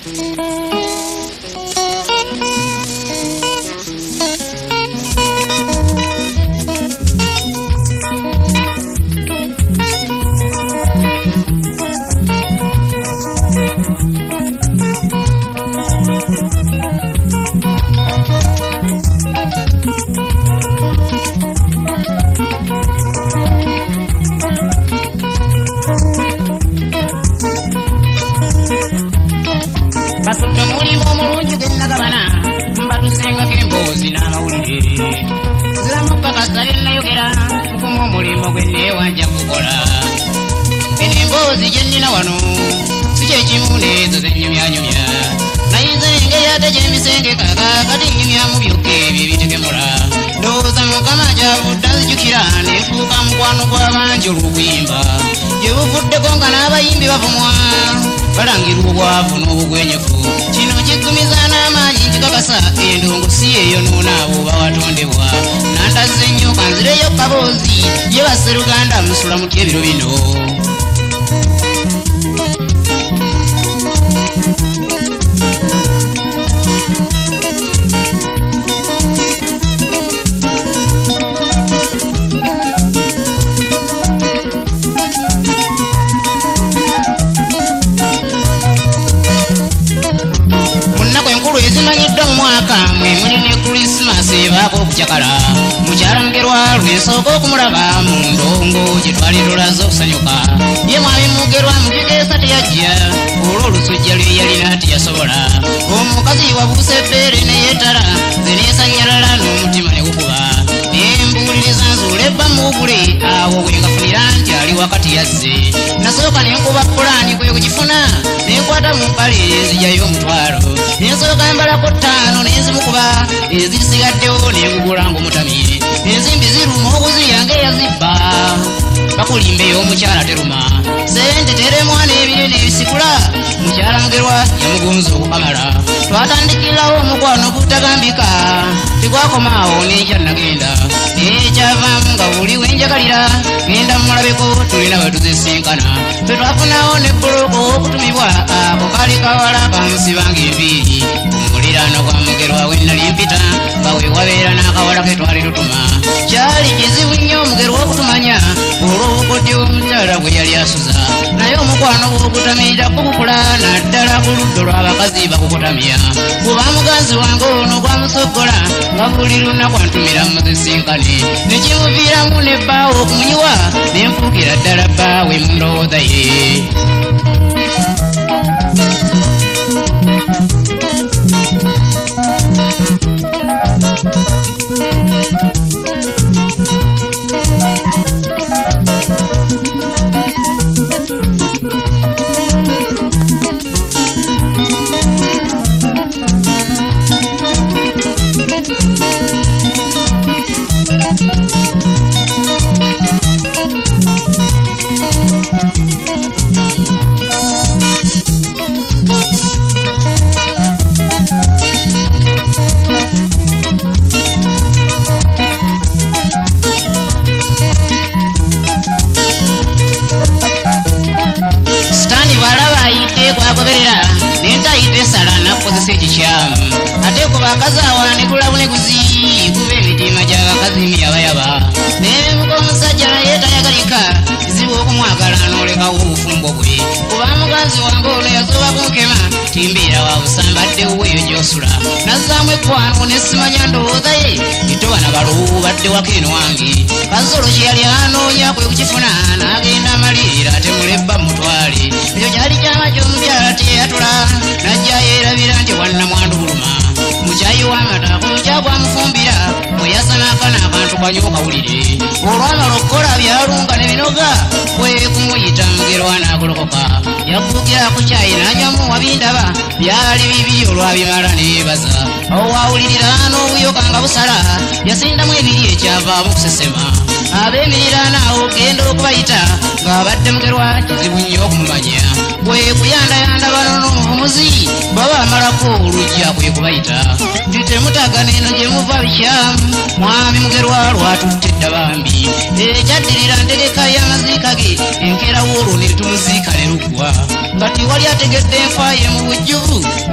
Kati wali ategedde enfa ye mu bujjuvu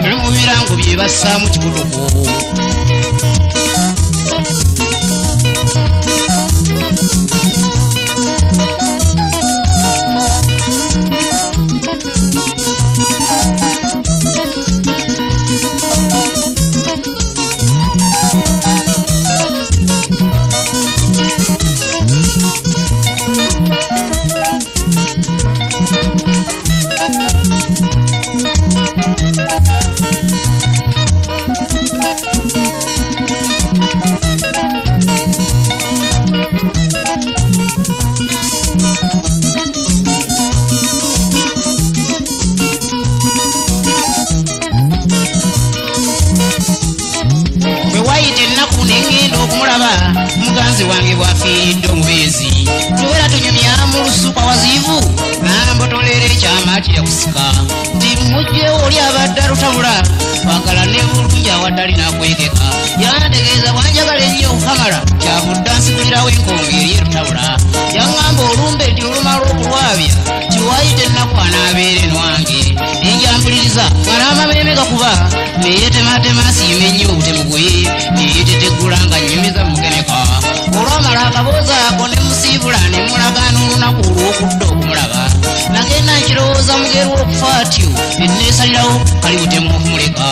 ngo bye bassaamu kikuluko. Muganzi wange bwafiiridde omubeezi tubeera tunyumya mu lusuku awaziivu nambotolera ekyama kyakusika nti mujjewo oli abadde alutabula twagala ne bulungi awaddali nakwekeka yantegeeza bwanjagala ennyo okukamala kyavudde ansigulirawo enkonge eri erutabula yaŋŋamba olumbe nti olumala okulwabya kiwaayite ennaku anaabeera enwange nenjampuliriza nga n'amameeme gakuba neyetematema asiima ennyo obutemu bwe neyeteteggula nga nnyumiza mugeneka olwamala akabooza ako ne musiibula ne mulagaana olunaku olw'okudda okumulaba nagenda nkirowooza mugeru okufa atyo enneesalirawo kali butemu okumuleka.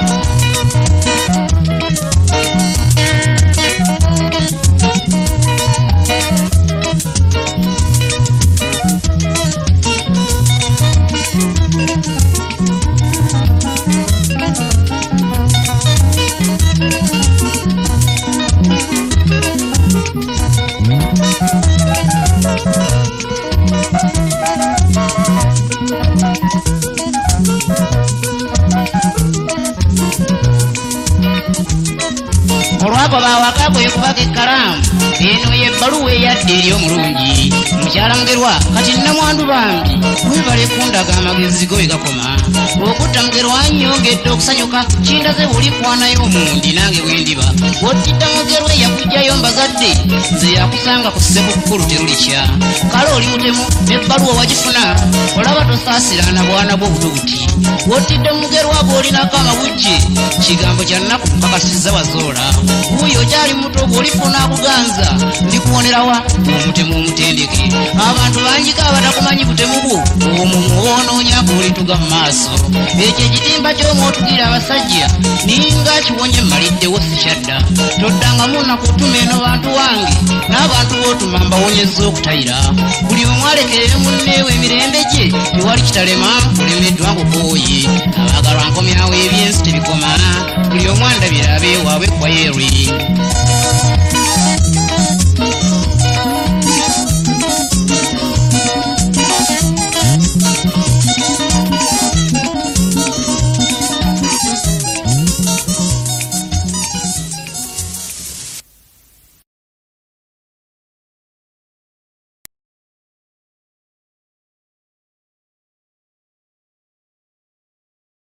Olwagoba awaka bwe kubaka ekkalaamu eno y'ebbaluwa eyadde eri omulungi mukyala mugerwa kati nnamwandu bambi webale kundaga amagezi go egakoma okutta mugerwa nnyongedde okusanyuka kindaze buli kwanayo omundi nange bwendiba wotidda mugerwa eyakujjayo mbazadde nze yakusanga ku ssekukkulu terulikya kale oli mutemu n'ebbaluwa wagifuna olaba tosaasirana bwana bw'obuto buti wotidde mugerwa bw'olinako amabujje kigambo kya nnaku mpakasizza wazoola wuyo okyali muto bw'olifuna akuganza ndikuwonerawa omutemu omutendeke abantu banjika abatakumanyi butemu bwo omwo muwonoonyako olituga mu maaso ekyo ekitimba ky'omwotugira abasajja ninga kiwonye mmaliddewo sikyadda toddangamu nakutuma eno bantu wange n'abantu b'otuma mbawonyezza okutayira buli omwalekerere munneewe emirembe gye tewali kitalema olemeddwa ngukooye abaagalwa nkomyawo ebyensi tebikoma buli omwandabira abeewaabwe kwa yeri.